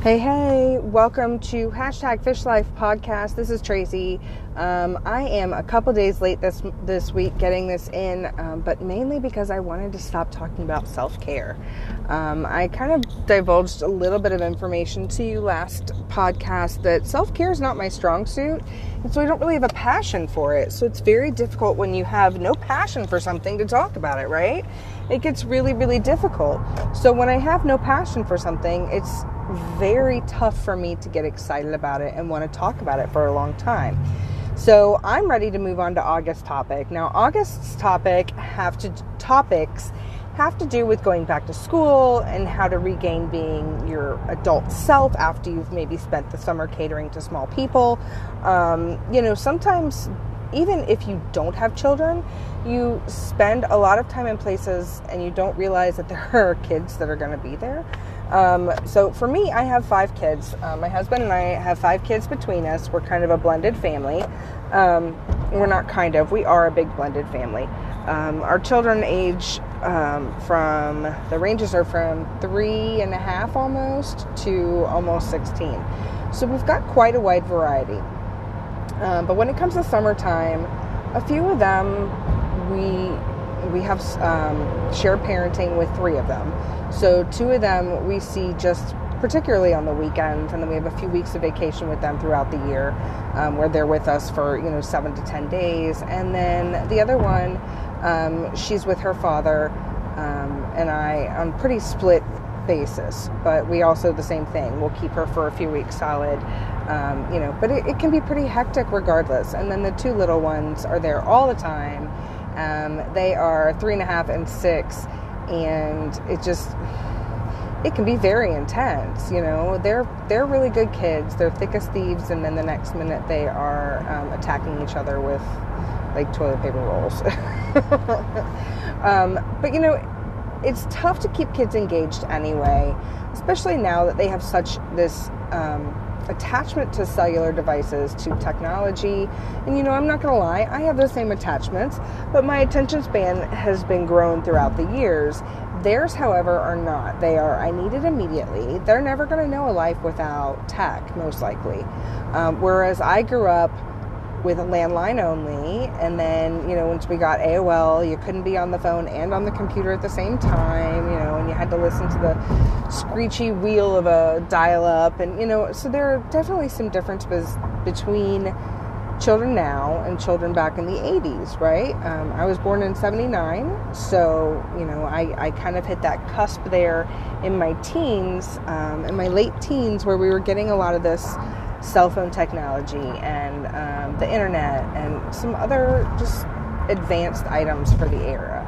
Hey, welcome to #Fish Life Podcast. This is Tracy. I am a couple days late this week getting this in, but mainly because I wanted to stop talking about self-care. I kind of divulged a little bit of information to you last podcast that self-care is not my strong suit, and so I don't really have a passion for it. So it's very difficult when you have no passion for something to talk about it, right? It gets really, really difficult. So when I have no passion for something, it's very tough for me to get excited about it and want to talk about it for a long time. So I'm ready to move on to August's topic. Now, August's topics have to do with going back to school and how to regain being your adult self after you've maybe spent the summer catering to small people. Sometimes even if you don't have children, you spend a lot of time in places and you don't realize that there are kids that are going to be there. So for me, I have 5 kids. My husband and I have 5 kids between us. We're kind of a blended family. We are a big blended family. Our children age the ranges are from 3.5 almost to almost 16. So we've got quite a wide variety. But when it comes to summertime, a few of them we have shared parenting with 3 of them. So 2 of them we see just particularly on the weekends, and then we have a few weeks of vacation with them throughout the year where they're with us for 7 to 10 days. And then the other one, she's with her father and I on pretty split basis, but we also the same thing. We'll keep her for a few weeks solid, but it can be pretty hectic regardless. And then the 2 little ones are there all the time. They are 3.5 and 6, and it can be very intense. They're really good kids. They're thick as thieves, and then the next minute they are attacking each other with like toilet paper rolls. But it's tough to keep kids engaged anyway, especially now that they have such this attachment to cellular devices, to technology. And I'm not going to lie, I have the same attachments, but my attention span has been grown throughout the years. Theirs, however, are not. They are, I need it immediately. They're never going to know a life without tech, most likely. Whereas I grew up with a landline only, and then, once we got AOL, you couldn't be on the phone and on the computer at the same time, and you had to listen to the screechy wheel of a dial-up, and, so there are definitely some differences between children now and children back in the 80s, right? I was born in 79, so, I kind of hit that cusp there in my teens, in my late teens, where we were getting a lot of this cell phone technology and the internet and some other just advanced items for the era.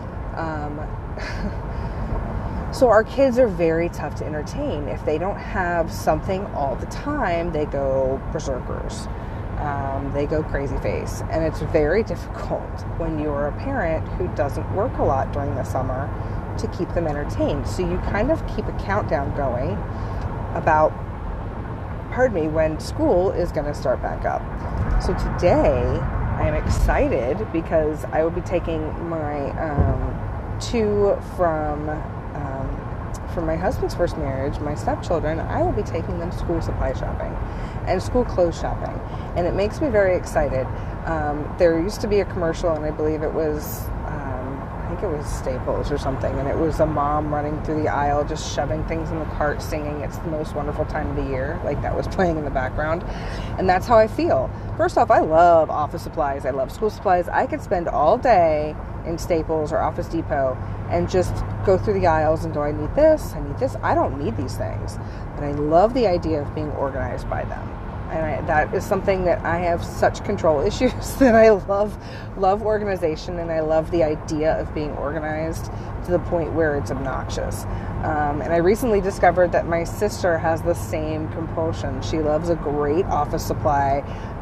So our kids are very tough to entertain. If they don't have something all the time, they go berserkers. They go crazy face. And it's very difficult when you're a parent who doesn't work a lot during the summer to keep them entertained. So you kind of keep a countdown going about when school is going to start back up. So today I am excited because I will be taking my 2 from my husband's first marriage, my stepchildren. I will be taking them school supply shopping and school clothes shopping, and it makes me very excited. There used to be a commercial, and I believe it was Staples or something, and it was a mom running through the aisle just shoving things in the cart, singing "It's the most wonderful time of the year," like that was playing in the background. And that's how I feel. First off, I love office supplies. I love school supplies. I could spend all day in Staples or Office Depot and just go through the aisles and go, I need this, I need this. I don't need these things, but I love the idea of being organized by them. And that is something that I have such control issues that I love organization, and I love the idea of being organized to the point where it's obnoxious. And I recently discovered that my sister has the same compulsion. She loves a great office supply.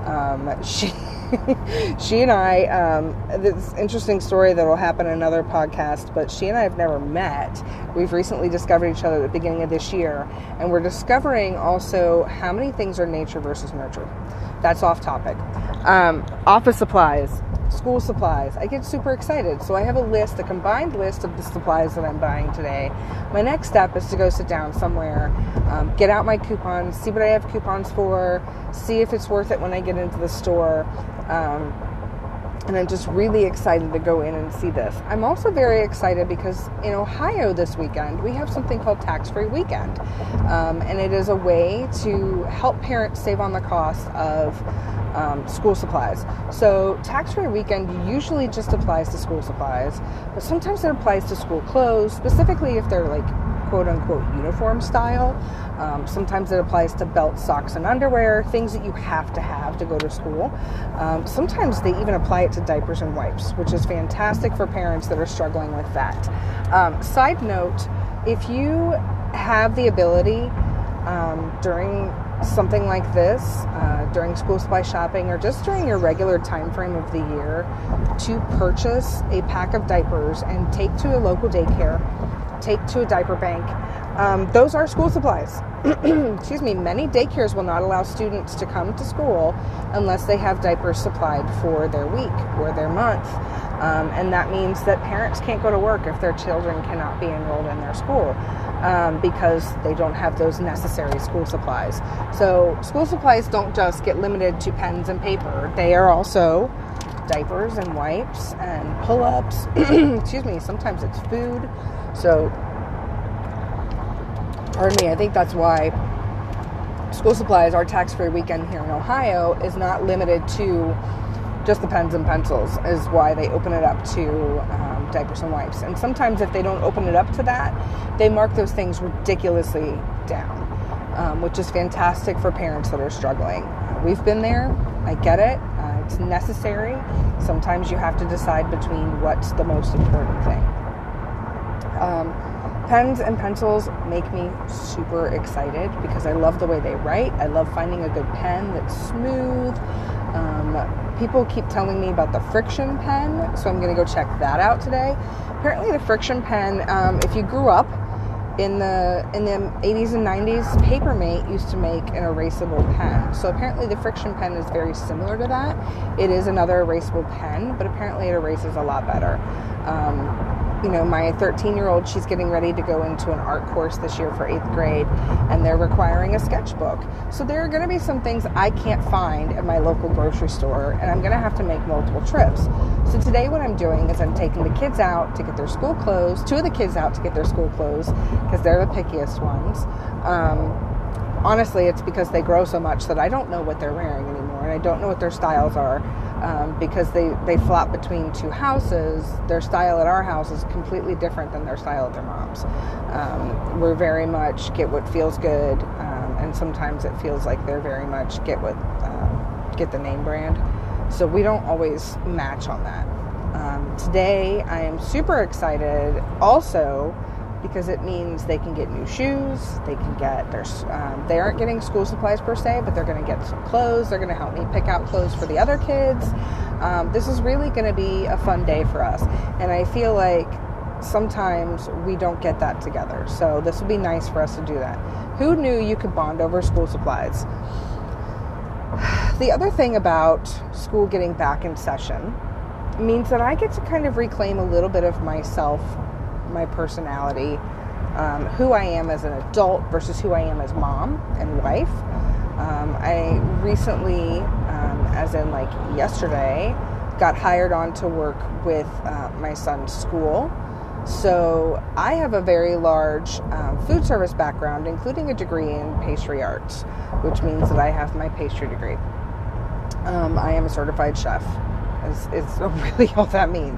She and I, this interesting story that will happen in another podcast, but she and I have never met. We've recently discovered each other at the beginning of this year, and we're discovering also how many things are nature versus nurture. That's off topic. Office supplies. school supplies. I get super excited. So I have a combined list of the supplies that I'm buying today. My next step is to go sit down somewhere, get out my coupons, see what I have coupons for, see if it's worth it when I get into the store. And I'm just really excited to go in and see this. I'm also very excited because in Ohio this weekend, we have something called Tax-Free Weekend. And it is a way to help parents save on the cost of school supplies. So Tax-Free Weekend usually just applies to school supplies, but sometimes it applies to school clothes, specifically if they're like quote-unquote uniform style. Sometimes it applies to belts, socks, and underwear, things that you have to go to school. Sometimes they even apply it to diapers and wipes, which is fantastic for parents that are struggling with that. Side note, if you have the ability during something like this, during school supply shopping or just during your regular time frame of the year, to purchase a pack of diapers and take to a local daycare, take to a diaper bank. Those are school supplies. Excuse me. Many daycares will not allow students to come to school unless they have diapers supplied for their week or their month. And that means that parents can't go to work if their children cannot be enrolled in their school because they don't have those necessary school supplies. So school supplies don't just get limited to pens and paper. They are also diapers and wipes and pull-ups. Excuse me. Sometimes it's food. So, pardon me, I think that's why school supplies, our tax-free weekend here in Ohio, is not limited to just the pens and pencils, is why they open it up to diapers and wipes. And sometimes if they don't open it up to that, they mark those things ridiculously down, which is fantastic for parents that are struggling. We've been there. I get it. It's necessary. Sometimes you have to decide between what's the most important thing. Pens and pencils make me super excited because I love the way they write. I love finding a good pen that's smooth. People keep telling me about the Friction pen, so I'm going to go check that out today. Apparently the Friction pen, if you grew up in the 80s and 90s, Papermate used to make an erasable pen. So apparently the Friction pen is very similar to that. It is another erasable pen, but apparently it erases a lot better. My 13-year-old, she's getting ready to go into an art course this year for 8th grade, and they're requiring a sketchbook. So there are going to be some things I can't find at my local grocery store, and I'm going to have to make multiple trips. So today what I'm doing is I'm taking the kids out to get their school clothes, 2 of the kids out to get their school clothes, because they're the pickiest ones. Honestly, it's because they grow so much that I don't know what they're wearing anymore, and I don't know what their styles are. Because they flop between 2 houses. Their style at our house is completely different than their style at their mom's. We're very much get what feels good, and sometimes it feels like they're very much get the name brand. So we don't always match on that. Today I am super excited also because it means they can get new shoes, they can get they aren't getting school supplies per se, but they're going to get some clothes. They're going to help me pick out clothes for the other kids. This is really going to be a fun day for us, and I feel like sometimes we don't get that together, so this will be nice for us to do that. Who knew you could bond over school supplies? The other thing about school getting back in session means that I get to kind of reclaim a little bit of myself, my personality, who I am as an adult versus who I am as mom and wife. I recently, as in like yesterday, got hired on to work with my son's school. So I have a very large food service background, including a degree in pastry arts, which means that I have my pastry degree. I am a certified chef, is really all that means.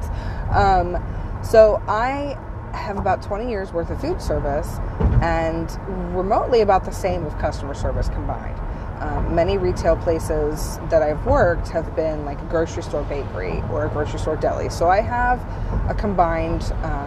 So I have about 20 years worth of food service and remotely about the same of customer service combined. Many retail places that I've worked have been like a grocery store bakery or a grocery store deli. So I have a combined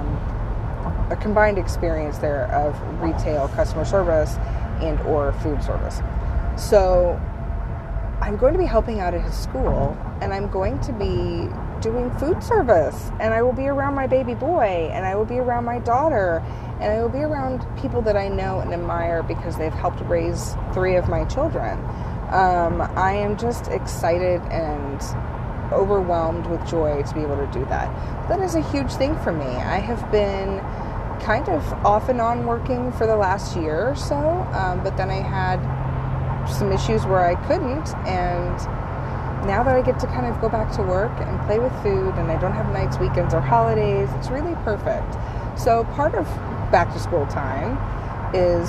experience there of retail customer service and or food service. So I'm going to be helping out at his school, and I'm going to be doing food service, and I will be around my baby boy, and I will be around my daughter, and I will be around people that I know and admire because they've helped raise 3 of my children. I am just excited and overwhelmed with joy to be able to do that. That is a huge thing for me. I have been kind of off and on working for the last year or so, but then I had some issues where I couldn't, and now that I get to kind of go back to work and play with food, and I don't have nights, weekends, or holidays, it's really perfect. So part of back to school time is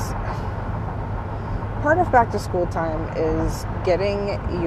getting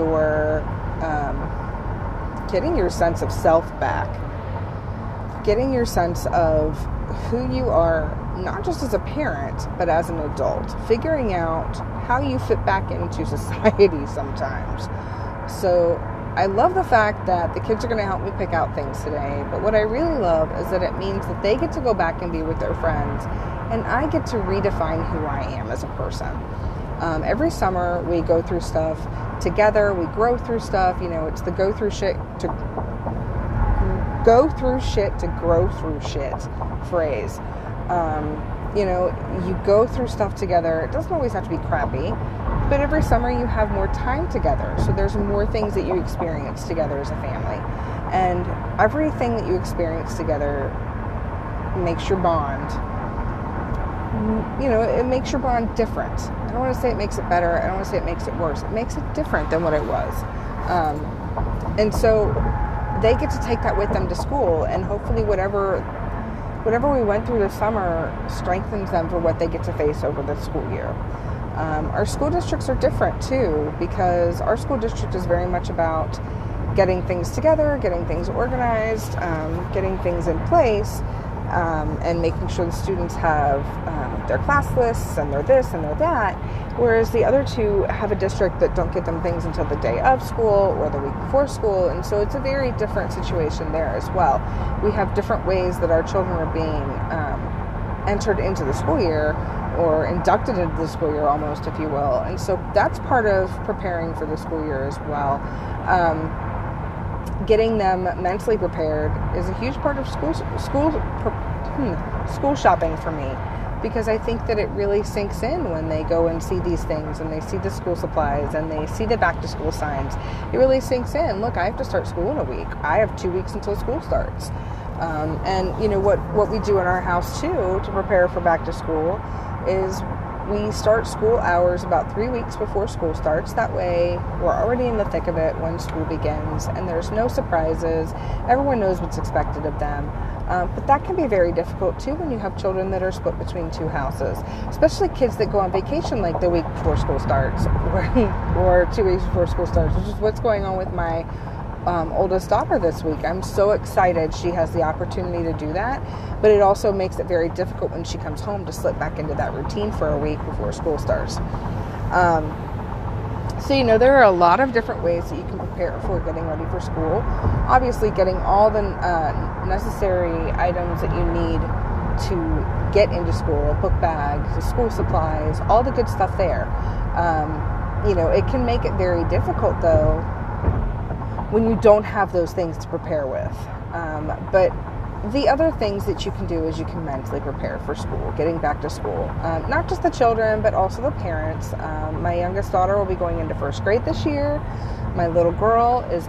your sense of self back, getting your sense of who you are, not just as a parent, but as an adult, figuring out how you fit back into society sometimes. So I love the fact that the kids are going to help me pick out things today, but what I really love is that it means that they get to go back and be with their friends, and I get to redefine who I am as a person. Every summer we go through stuff together, we grow through stuff, it's the go through shit to grow through shit phrase. You go through stuff together. It doesn't always have to be crappy, but every summer you have more time together. So there's more things that you experience together as a family. And everything that you experience together makes your bond, it makes your bond different. I don't want to say it makes it better. I don't want to say it makes it worse. It makes it different than what it was. And so they get to take that with them to school, and hopefully whatever we went through this summer strengthens them for what they get to face over the school year. Our school districts are different too, because our school district is very much about getting things together, getting things organized, getting things in place, and making sure the students have their class lists and their this and their that, whereas the other two have a district that don't get them things until the day of school or the week before school, and so it's a very different situation there as well. We have different ways that our children are being entered into the school year, or inducted into the school year almost, if you will, and so that's part of preparing for the school year as well. Getting them mentally prepared is a huge part of school shopping for me, because I think that it really sinks in when they go and see these things, and they see the school supplies, and they see the back to school signs. It really sinks in. Look, I have to start school in a week. I have 2 weeks until school starts. And what we do in our house too to prepare for back to school is we start school hours about 3 weeks before school starts. That way we're already in the thick of it when school begins, and there's no surprises. Everyone knows what's expected of them. But that can be very difficult too when you have children that are split between two houses, especially kids that go on vacation like the week before school starts or 2 weeks before school starts, which is what's going on with my oldest daughter this week. I'm so excited she has the opportunity to do that, but it also makes it very difficult when she comes home to slip back into that routine for a week before school starts. So there are a lot of different ways that you can prepare for getting ready for school. Obviously, getting all the necessary items that you need to get into school, book bags, the school supplies, all the good stuff there. It can make it very difficult though when you don't have those things to prepare with. But the other things that you can do is you can mentally prepare for school, getting back to school. Not just the children, but also the parents. My youngest daughter will be going into first grade this year. My little girl who's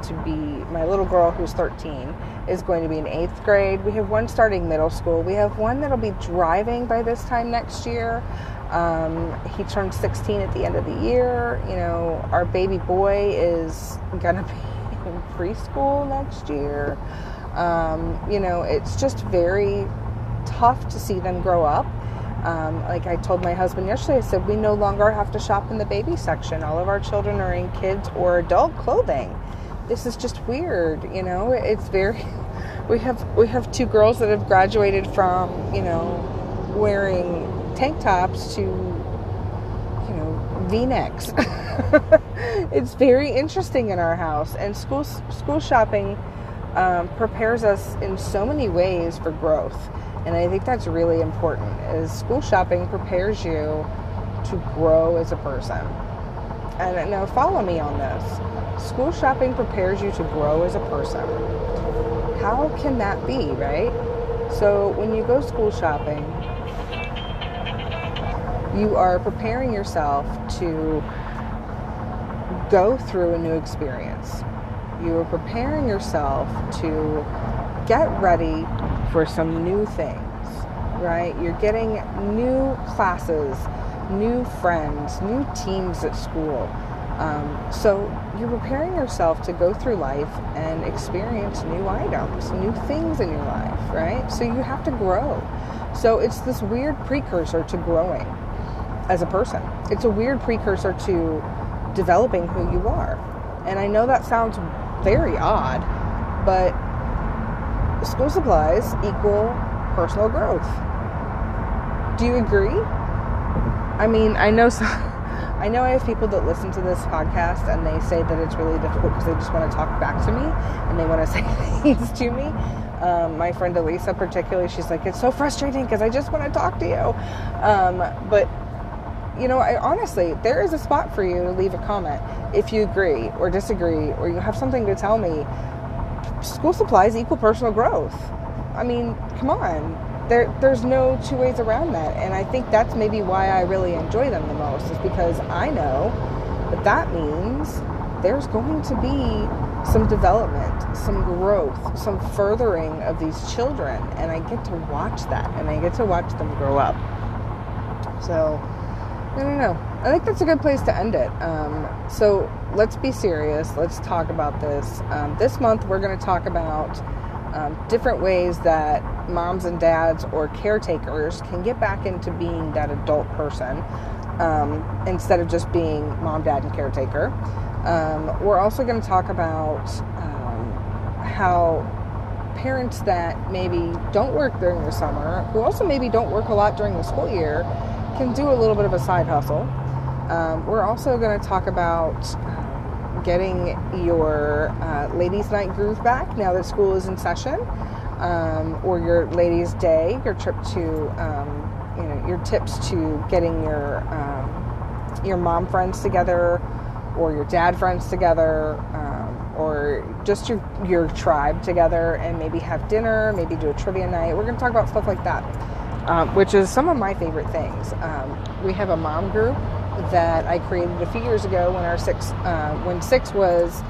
13, is going to be in 8th grade. We have one starting middle school. We have one that'll be driving by this time next year. He turned 16 at the end of the year. Our baby boy is going to be in preschool next year. It's just very tough to see them grow up. Like I told my husband yesterday, I said, we no longer have to shop in the baby section. All of our children are in kids or adult clothing. This is just weird. It's very, we have 2 girls that have graduated from, wearing tank tops to, V-necks. It's very interesting in our house, and school shopping prepares us in so many ways for growth, and I think that's really important. Is school shopping prepares you to grow as a person. And now follow me on this. School shopping prepares you to grow as a person. How can that be, right? So when you go school shopping, you are preparing yourself to go through a new experience. You are preparing yourself to get ready for some new things, right? You're getting new classes, new friends, new teams at school. So you're preparing yourself to go through life and experience new items, new things in your life, right? So you have to grow. So it's this weird precursor to growing as a person. It's a weird precursor to developing who you are. And I know that sounds very odd, but school supplies equal personal growth. Do you agree? I mean, I know I have people that listen to this podcast and they say that it's really difficult because they just want to talk back to me and they want to say things to me. My friend Elisa particularly, she's like, it's so frustrating because I just want to talk to you. But, you know, honestly, there is a spot for you to leave a comment if you agree or disagree or you have something to tell me. School supplies equal personal growth. I mean, come on. There's no two ways around that. And I think that's maybe why I really enjoy them the most, is because I know that means there's going to be some development, some growth, some furthering of these children. And I get to watch that, and I get to watch them grow up. So, I don't know. I think that's a good place to end it. So let's be serious. Let's talk about this. This month we're going to talk about different ways that moms and dads or caretakers can get back into being that adult person instead of just being mom, dad, and caretaker. We're also going to talk about how parents that maybe don't work during the summer, who also maybe don't work a lot during the school year, can do a little bit of a side hustle. We're also going to talk about getting your ladies' night groove back now that school is in session, or your ladies' day, your trip to, your tips to getting your mom friends together, or your dad friends together, or just your tribe together, and maybe have dinner, maybe do a trivia night. We're going to talk about stuff like that, which is some of my favorite things. We have a mom group that I created a few years ago when Six was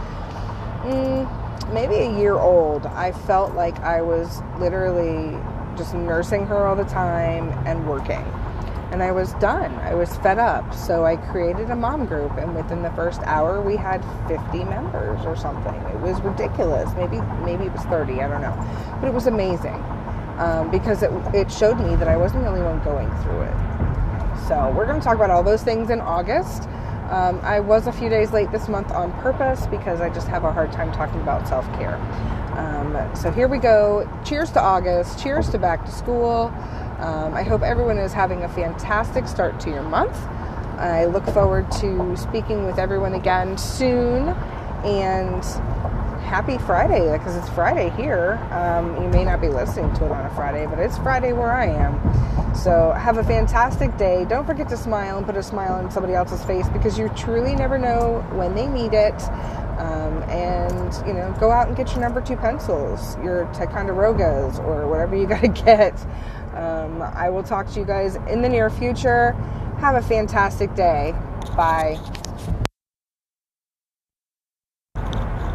maybe a year old. I felt like I was literally just nursing her all the time and working. And I was done. I was fed up. So I created a mom group, and within the first hour we had 50 members or something. It was ridiculous. Maybe it was 30, I don't know. But it was amazing because it showed me that I wasn't the only one going through it. So we're going to talk about all those things in August. I was a few days late this month on purpose because I just have a hard time talking about self-care. So here we go. Cheers to August. Cheers to back to school. I hope everyone is having a fantastic start to your month. I look forward to speaking with everyone again soon. And happy Friday, because it's Friday here. You may not be listening to it on a Friday, but it's Friday where I am. So have a fantastic day. Don't forget to smile and put a smile on somebody else's face, because you truly never know when they need it. And go out and get your number 2 pencils, your Ticonderogas, or whatever you got to get. I will talk to you guys in the near future. Have a fantastic day. Bye.